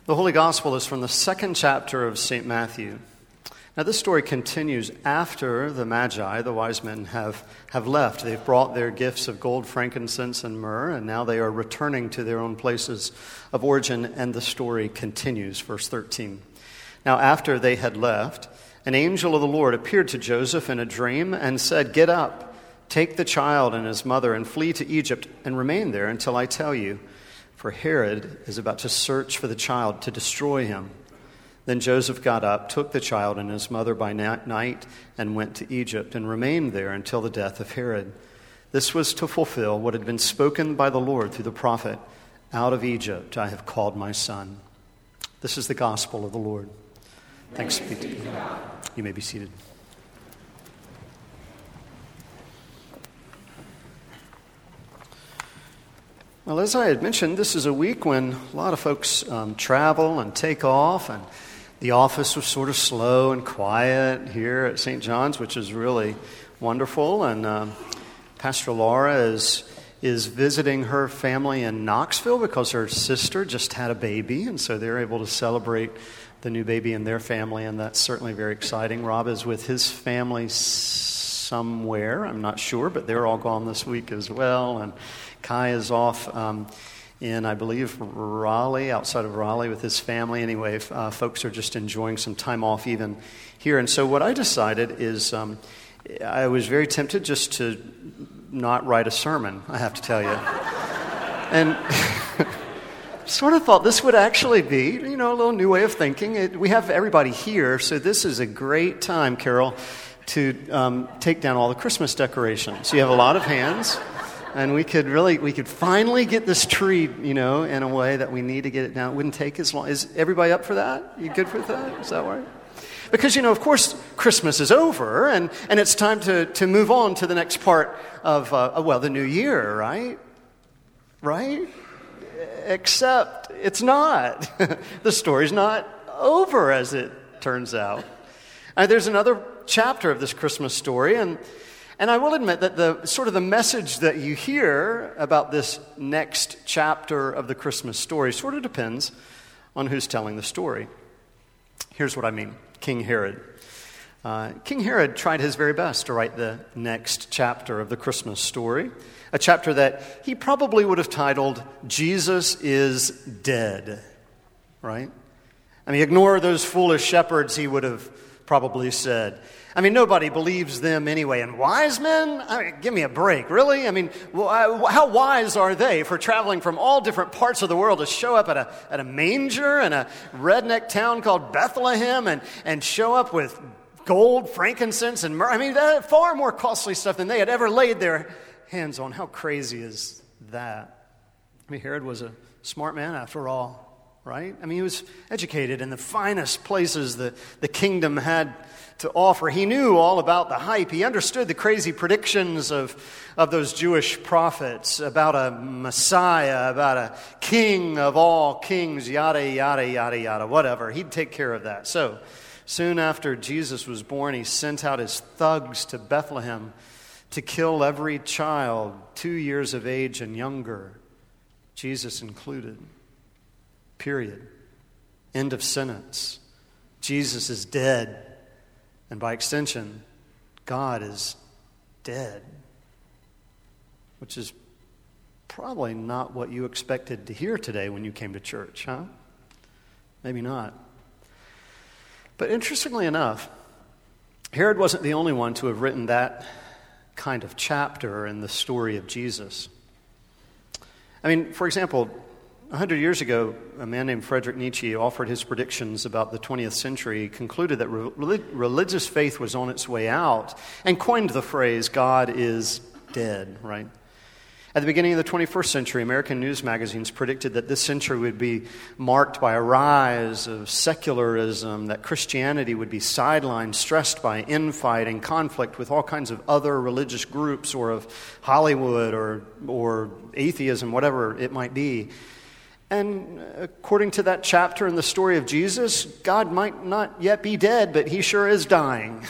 The Holy Gospel is from the second chapter of St. Matthew. Now, this story continues after the Magi, the wise men, have left. They've brought their gifts of gold, frankincense, and myrrh, and now they are returning to their own places of origin, and the story continues. Verse 13. Now, after they had left, an angel of the Lord appeared to Joseph in a dream and said, "Get up, take the child and his mother, and flee to Egypt, and remain there until I tell you. For Herod is about to search for the child to destroy him." Then Joseph got up, took the child and his mother by night, and went to Egypt, and remained there until the death of Herod. This was to fulfill what had been spoken by the Lord through the prophet, "Out of Egypt I have called my son." This is the gospel of the Lord. Thanks be to God. You may be seated. Well, as I had mentioned, this is a week when a lot of folks travel and take off, and the office was sort of slow and quiet here at St. John's, which is really wonderful. And Pastor Laura is visiting her family in Knoxville because her sister just had a baby, and so they're able to celebrate the new baby in their family, and that's certainly very exciting. Rob is with his family somewhere, I'm not sure, but they're all gone this week as well, and Kai is off in, I believe, Raleigh, outside of Raleigh with his family. Anyway, folks are just enjoying some time off even here. And so what I decided is I was very tempted just to not write a sermon, I have to tell you. And sort of thought this would actually be, a little new way of thinking. We have everybody here, so this is a great time, Carol, to take down all the Christmas decorations. You have a lot of hands. And we could finally get this tree, in a way that we need to get it down. It wouldn't take as long. Is everybody up for that? You good with that? Is that right? Because, of course, Christmas is over, and it's time to move on to the next part of, the new year, right? Right? Except it's not. The story's not over, as it turns out. There's another chapter of this Christmas story, and I will admit that the message that you hear about this next chapter of the Christmas story sort of depends on who's telling the story. Here's what I mean. King Herod. King Herod tried his very best to write the next chapter of the Christmas story, a chapter that he probably would have titled, "Jesus is Dead," right? Ignore those foolish shepherds, he would have probably said. Nobody believes them anyway. And wise men? Give me a break, really? How wise are they for traveling from all different parts of the world to show up at a manger in a redneck town called Bethlehem and show up with gold, frankincense, and myrrh? Far more costly stuff than they had ever laid their hands on. How crazy is that? Herod was a smart man after all, right? He was educated in the finest places the kingdom had to offer. He knew all about the hype. He understood the crazy predictions of those Jewish prophets about a Messiah, about a king of all kings, yada, yada, yada, yada, whatever. He'd take care of that. So, soon after Jesus was born, he sent out his thugs to Bethlehem to kill every child 2 years of age and younger, Jesus included. Period. End of sentence. Jesus is dead. And by extension, God is dead. Which is probably not what you expected to hear today when you came to church, huh? Maybe not. But interestingly enough, Herod wasn't the only one to have written that kind of chapter in the story of Jesus. For example, 100 years ago, a man named Friedrich Nietzsche offered his predictions about the 20th century. He concluded that religious faith was on its way out and coined the phrase, "God is dead," right? At the beginning of the 21st century, American news magazines predicted that this century would be marked by a rise of secularism, that Christianity would be sidelined, stressed by infighting, conflict with all kinds of other religious groups, or of Hollywood or atheism, whatever it might be. And according to that chapter in the story of Jesus, God might not yet be dead, but he sure is dying.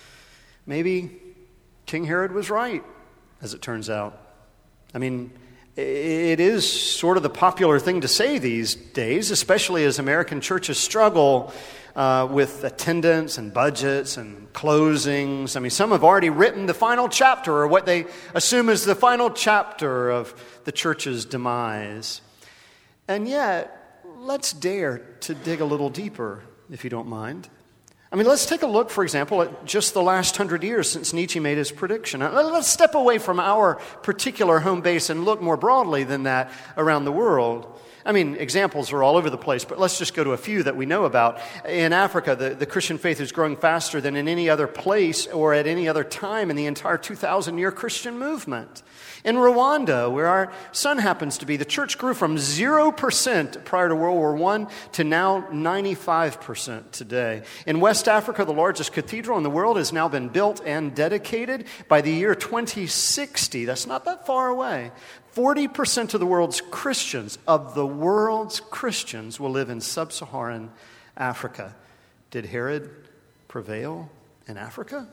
Maybe King Herod was right, as it turns out. it is sort of the popular thing to say these days, especially as American churches struggle with attendance and budgets and closings. I mean, some have already written the final chapter, or what they assume is the final chapter of the church's demise. And yet, let's dare to dig a little deeper, if you don't mind. I mean, let's take a look, for example, at just the last 100 years since Nietzsche made his prediction. Let's step away from our particular home base and look more broadly than that around the world. I mean, examples are all over the place, but let's just go to a few that we know about. In Africa, the Christian faith is growing faster than in any other place or at any other time in the entire 2,000-year Christian movement. In Rwanda, where our son happens to be, the church grew from 0% prior to World War I to now 95% today. In West Africa, the largest cathedral in the world has now been built and dedicated. By the year 2060, that's not that far away, 40% of the world's Christians, will live in sub-Saharan Africa. Did Herod prevail in Africa?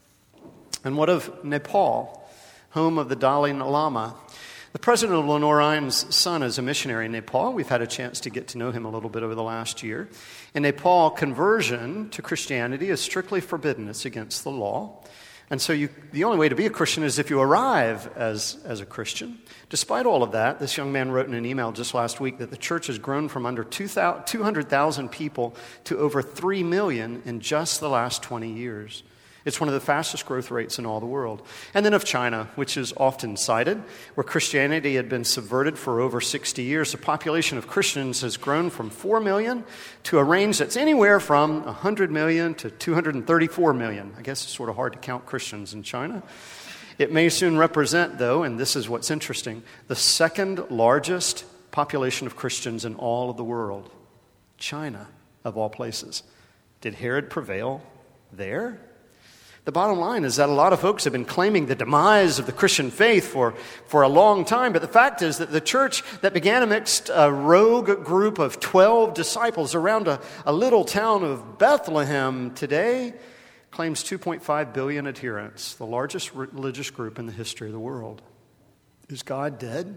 And what of Nepal, home of the Dalai Lama? The president of Lenore Imes' son is a missionary in Nepal. We've had a chance to get to know him a little bit over the last year. In Nepal, conversion to Christianity is strictly forbidden. It's against the law. And so the only way to be a Christian is if you arrive as a Christian. Despite all of that, this young man wrote in an email just last week that the church has grown from under 200,000 people to over 3 million in just the last 20 years. It's one of the fastest growth rates in all the world. And then of China, which is often cited, where Christianity had been subverted for over 60 years, the population of Christians has grown from 4 million to a range that's anywhere from 100 million to 234 million. I guess it's sort of hard to count Christians in China. It may soon represent, though, and this is what's interesting, the second largest population of Christians in all of the world. China, of all places. Did Herod prevail there? The bottom line is that a lot of folks have been claiming the demise of the Christian faith for a long time, but the fact is that the church that began amidst a rogue group of 12 disciples around a little town of Bethlehem today claims 2.5 billion adherents, the largest religious group in the history of the world. Is God dead?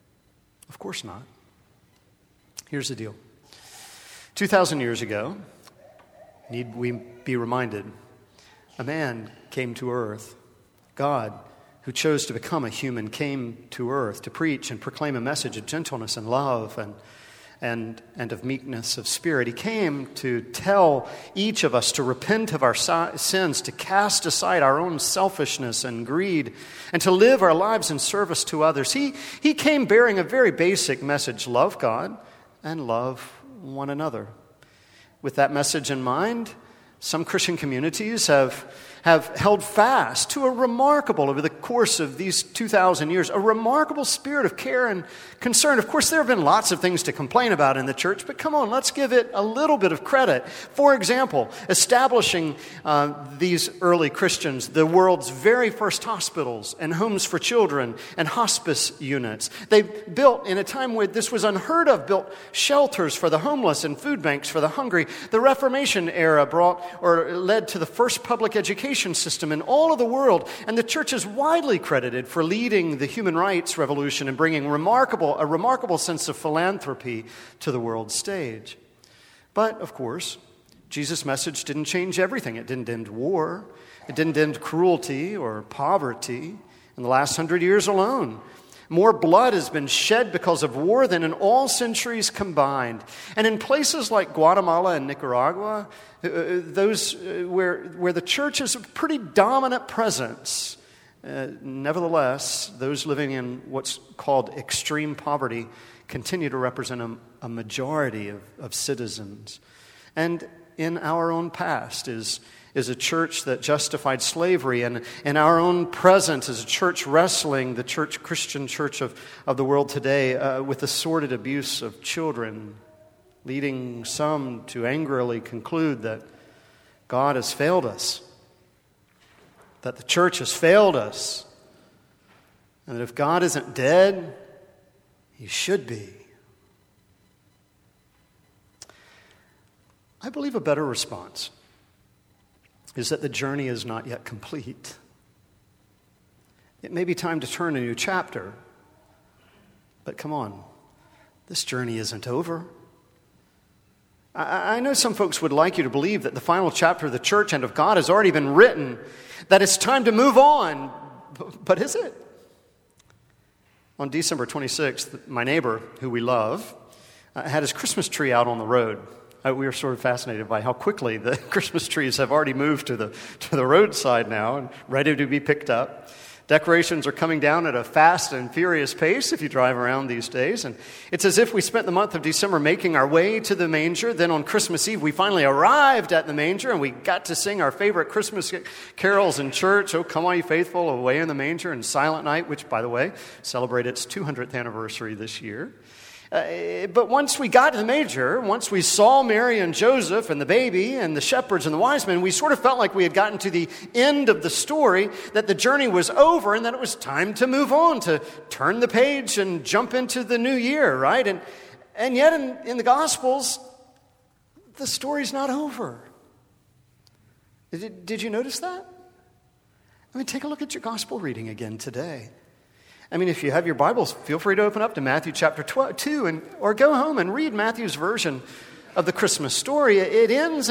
Of course not. Here's the deal. 2,000 years ago, need we be reminded, a man came to earth. God, who chose to become a human, came to earth to preach and proclaim a message of gentleness and love and of meekness of spirit. He came to tell each of us to repent of our sins, to cast aside our own selfishness and greed, and to live our lives in service to others. He came bearing a very basic message: love God and love one another. With that message in mind, some Christian communities have held fast to over the course of these 2,000 years, a remarkable spirit of care and concern. Of course, there have been lots of things to complain about in the church, but come on, let's give it a little bit of credit. For example, establishing these early Christians the world's very first hospitals and homes for children and hospice units. They built, in a time where this was unheard of, built shelters for the homeless and food banks for the hungry. The Reformation era led to the first public education system in all of the world, and the church is widely credited for leading the human rights revolution and bringing a remarkable sense of philanthropy to the world stage. But, of course, Jesus' message didn't change everything. It didn't end war. It didn't end cruelty or poverty. In the last 100 years alone, more blood has been shed because of war than in all centuries combined. And in places like Guatemala and Nicaragua, those where the church is a pretty dominant presence, nevertheless, those living in what's called extreme poverty continue to represent a majority of citizens. And in our own past is a church that justified slavery, and in our own present is a church wrestling the Christian church of the world today with the sordid abuse of children, leading some to angrily conclude that God has failed us, that the church has failed us, and that if God isn't dead, He should be. I believe a better response is that the journey is not yet complete. It may be time to turn a new chapter, But come on, this journey isn't over. I know some folks would like you to believe that the final chapter of the church and of God has already been written, that it's time to move on. But is it? On December 26th, my neighbor, who we love, had his Christmas tree out on the road. We were sort of fascinated by how quickly the Christmas trees have already moved to the roadside now and ready to be picked up. Decorations are coming down at a fast and furious pace if you drive around these days. And it's as if we spent the month of December making our way to the manger. Then on Christmas Eve, we finally arrived at the manger and we got to sing our favorite Christmas carols in church. Oh, come all you faithful, away in the manger, and Silent Night, which, by the way, celebrated its 200th anniversary this year. But once we got to the manger, once we saw Mary and Joseph and the baby and the shepherds and the wise men, we sort of felt like we had gotten to the end of the story, that the journey was over and that it was time to move on, to turn the page and jump into the new year, right? And yet in the Gospels, the story's not over. Did you notice that? I mean, take a look at your Gospel reading again today. I mean, if you have your Bibles, feel free to open up to Matthew chapter 2 or go home and read Matthew's version of the Christmas story. It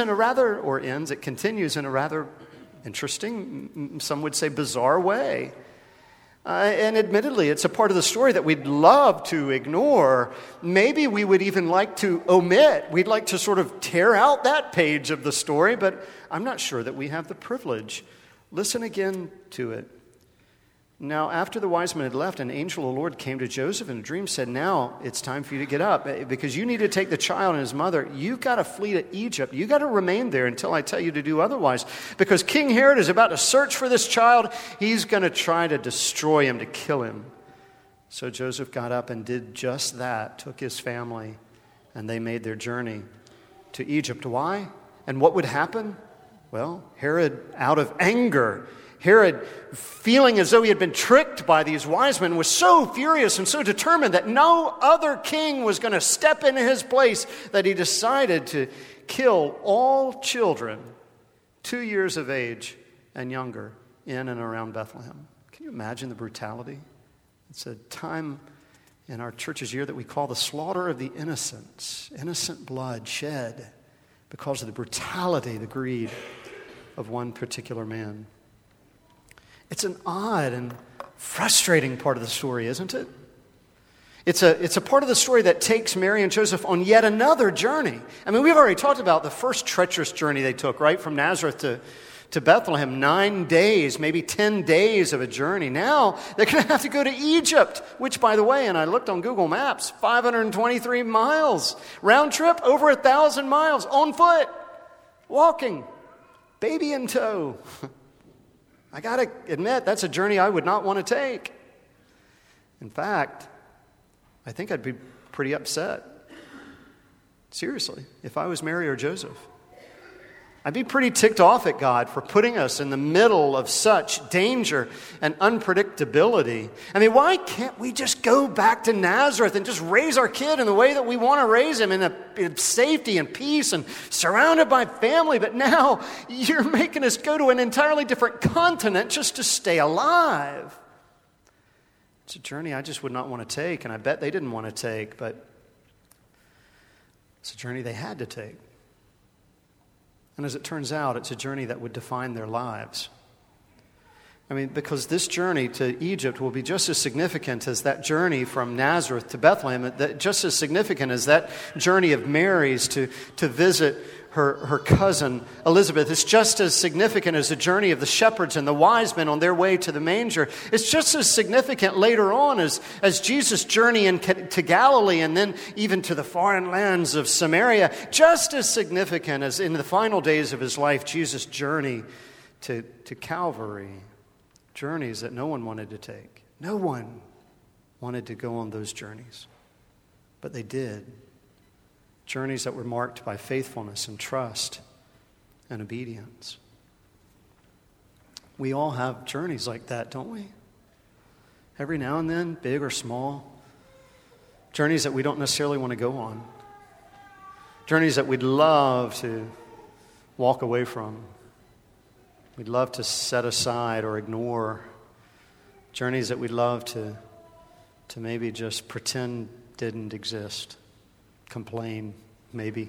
continues in a rather interesting, some would say bizarre way. And admittedly, it's a part of the story that we'd love to ignore. Maybe we would even like to omit. We'd like to sort of tear out that page of the story, but I'm not sure that we have the privilege. Listen again to it. Now, after the wise men had left, an angel of the Lord came to Joseph in a dream, said, now it's time for you to get up because you need to take the child and his mother. You've got to flee to Egypt. You've got to remain there until I tell you to do otherwise, because King Herod is about to search for this child. He's going to try to destroy him, to kill him. So Joseph got up and did just that, took his family, and they made their journey to Egypt. Why? And what would happen? Well, Herod, out of anger, Herod, feeling as though he had been tricked by these wise men, was so furious and so determined that no other king was going to step into his place that he decided to kill all children 2 years of age and younger in and around Bethlehem. Can you imagine the brutality? It's a time in our church's year that we call the slaughter of the innocents, innocent blood shed because of the brutality, the greed of one particular man. It's an odd and frustrating part of the story, isn't it? It's a part of the story that takes Mary and Joseph on yet another journey. I mean, we've already talked about the first treacherous journey they took, right, from Nazareth to Bethlehem. 9 days, maybe 10 days of a journey. Now they're going to have to go to Egypt, which, by the way, and I looked on Google Maps, 523 miles. Round trip, over 1,000 miles, on foot, walking, baby in tow. I got to admit, that's a journey I would not want to take. In fact, I think I'd be pretty upset. Seriously, if I was Mary or Joseph. I'd be pretty ticked off at God for putting us in the middle of such danger and unpredictability. I mean, why can't we just go back to Nazareth and just raise our kid in the way that we want to raise him, in safety and peace and surrounded by family? But now you're making us go to an entirely different continent just to stay alive. It's a journey I just would not want to take, and I bet they didn't want to take, but it's a journey they had to take. And as it turns out, it's a journey that would define their lives. I mean, because this journey to Egypt will be just as significant as that journey from Nazareth to Bethlehem, just as significant as that journey of Mary's to visit her cousin Elizabeth. It's just as significant as the journey of the shepherds and the wise men on their way to the manger. It's just as significant later on as Jesus' journey to Galilee and then even to the foreign lands of Samaria. Just as significant as in the final days of his life, Jesus' journey to Calvary. Journeys that no one wanted to take. No one wanted to go on those journeys. But they did. Journeys that were marked by faithfulness and trust and obedience. We all have journeys like that, don't we? Every now and then, big or small. Journeys that we don't necessarily want to go on. Journeys that we'd love to walk away from. We'd love to set aside or ignore. Journeys that we'd love to to maybe just pretend didn't exist, complain, maybe.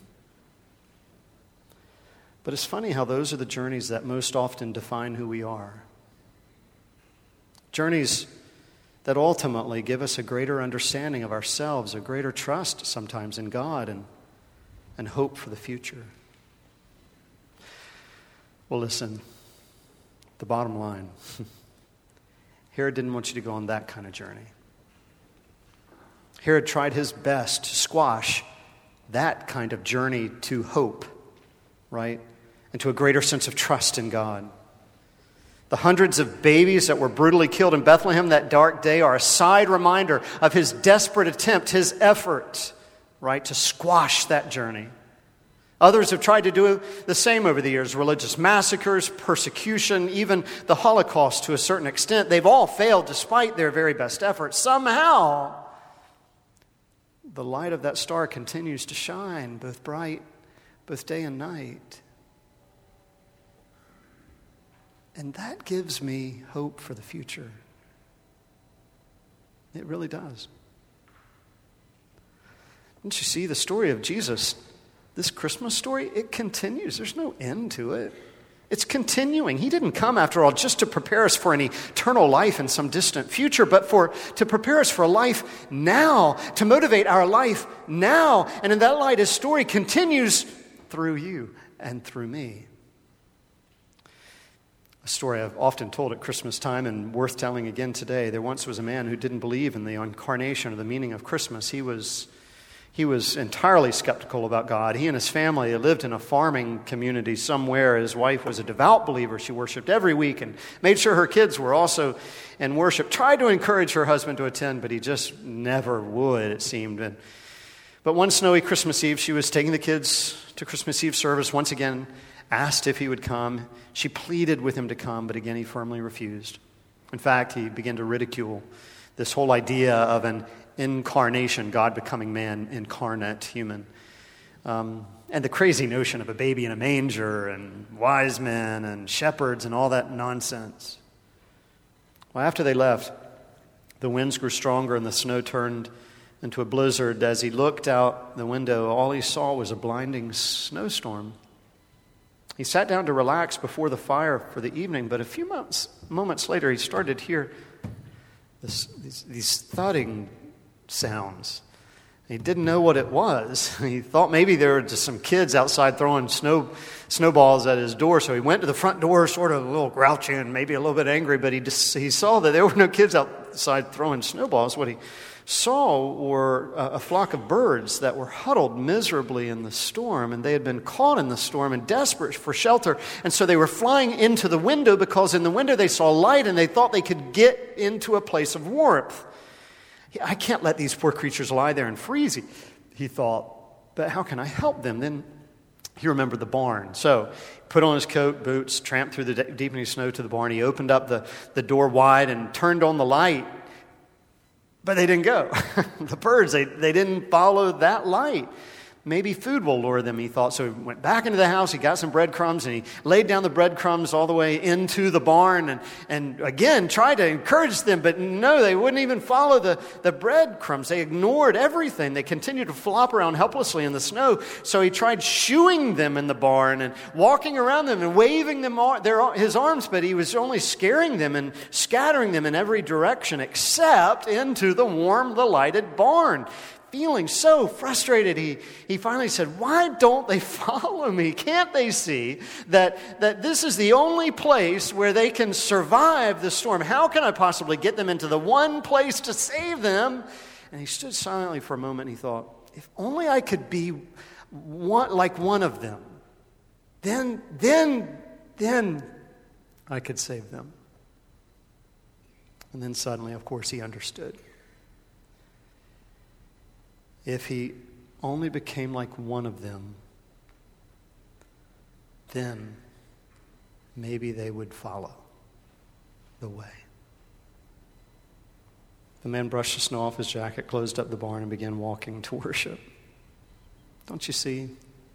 But it's funny how those are the journeys that most often define who we are. Journeys that ultimately give us a greater understanding of ourselves, a greater trust sometimes in God, and hope for the future. Well, listen, the bottom line, Herod didn't want you to go on that kind of journey. Herod tried his best to squash that kind of journey to hope, right? And to a greater sense of trust in God. The hundreds of babies that were brutally killed in Bethlehem that dark day are a side reminder of his desperate attempt, his effort, right, to squash that journey. Others have tried to do the same over the years. Religious massacres, persecution, even the Holocaust to a certain extent. They've all failed despite their very best efforts. Somehow, the light of that star continues to shine, both bright, both day and night. And that gives me hope for the future. It really does. Don't you see the story of Jesus? This Christmas story, it continues. There's no end to it. It's continuing. He didn't come, after all, just to prepare us for an eternal life in some distant future, but to prepare us for a life now, to motivate our life now. And in that light, his story continues through you and through me. A story I've often told at Christmas time and worth telling again today. There once was a man who didn't believe in the incarnation or the meaning of Christmas. He was entirely skeptical about God. He and his family lived in a farming community somewhere. His wife was a devout believer. She worshiped every week and made sure her kids were also in worship. Tried to encourage her husband to attend, but he just never would, it seemed. But one snowy Christmas Eve, she was taking the kids to Christmas Eve service once again, asked if he would come. She pleaded with him to come, but again he firmly refused. In fact, he began to ridicule this whole idea of an incarnation, God becoming man, incarnate, human. And the crazy notion of a baby in a manger and wise men and shepherds and all that nonsense. Well, after they left, the winds grew stronger and the snow turned into a blizzard. As he looked out the window, all he saw was a blinding snowstorm. He sat down to relax before the fire for the evening, but a few moments later, he started to hear these thudding sounds. He didn't know what it was. He thought maybe there were just some kids outside throwing snowballs at his door, so he went to the front door sort of a little grouchy and maybe a little bit angry, but he saw that there were no kids outside throwing snowballs. What he saw were a flock of birds that were huddled miserably in the storm, and they had been caught in the storm and desperate for shelter, and so they were flying into the window because in the window they saw light and they thought they could get into a place of warmth. I can't let these poor creatures lie there and freeze, he thought, but how can I help them? Then he remembered the barn. So he put on his coat, boots, tramped through the deepening snow to the barn. He opened up the door wide and turned on the light. But they didn't go. The birds, they didn't follow that light. Maybe food will lure them, he thought. So he went back into the house, he got some breadcrumbs, and he laid down the breadcrumbs all the way into the barn and again tried to encourage them, but no, they wouldn't even follow the breadcrumbs. They ignored everything. They continued to flop around helplessly in the snow. So he tried shooing them in the barn and walking around them and waving them his arms, but he was only scaring them and scattering them in every direction except into the warm, the lighted barn. Feeling so frustrated, he finally said, "Why don't they follow me? Can't they see that this is the only place where they can survive the storm? How can I possibly get them into the one place to save them?" And he stood silently for a moment and he thought, if only I could be like one of them, then I could save them. And then suddenly, of course, he understood. If he only became like one of them, then maybe they would follow the way. The man brushed the snow off his jacket, closed up the barn, and began walking to worship. Don't you see?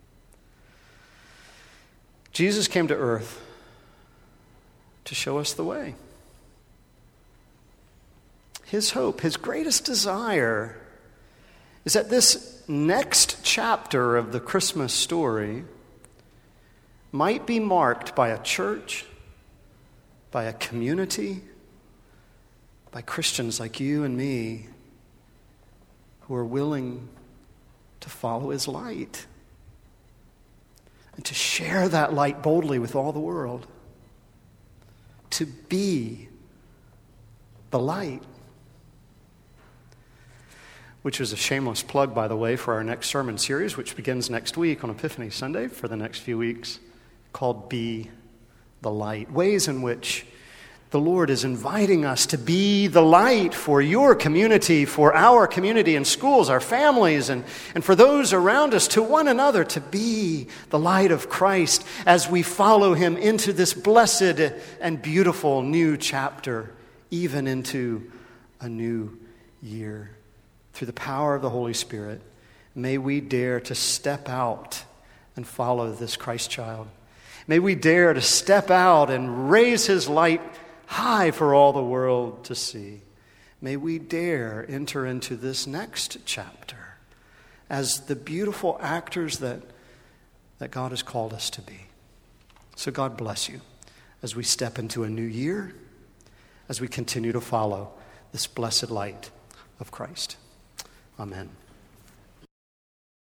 Jesus came to earth to show us the way. his hope, his greatest desire is that this next chapter of the Christmas story might be marked by a church, by a community, by Christians like you and me who are willing to follow his light and to share that light boldly with all the world, to be the light. Which is a shameless plug, by the way, for our next sermon series, which begins next week on Epiphany Sunday for the next few weeks, called Be the Light. Ways in which the Lord is inviting us to be the light for your community, for our community and schools, our families, and for those around us, to one another, to be the light of Christ as we follow him into this blessed and beautiful new chapter, even into a new year. Through the power of the Holy Spirit, may we dare to step out and follow this Christ child. May we dare to step out and raise his light high for all the world to see. May we dare enter into this next chapter as the beautiful actors that God has called us to be. So God bless you as we step into a new year, as we continue to follow this blessed light of Christ. Amen.